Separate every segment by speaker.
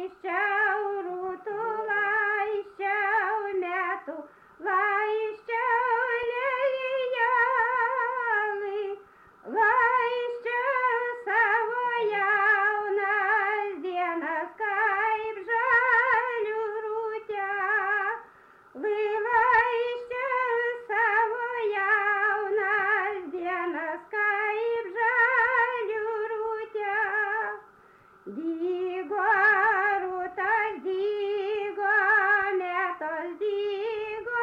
Speaker 1: laisčiau rūtų, laisčiau metų, laisčiau lelijalai, laisčiau savo jaunas dienas kaip žalių rūtę. Laisčiau savo jaunas dienas kaip žalių rūtę. Dygo rūtas, dygo metos, dygo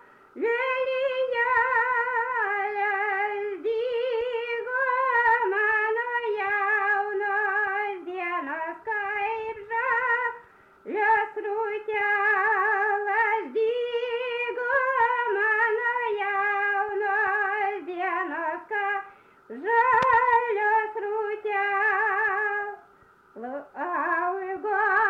Speaker 1: lelijalės, dygo mano jaunos dienos kaip žalios rūtelos, dygo mano jaunos dienos kaip žalios rūtelos. Augo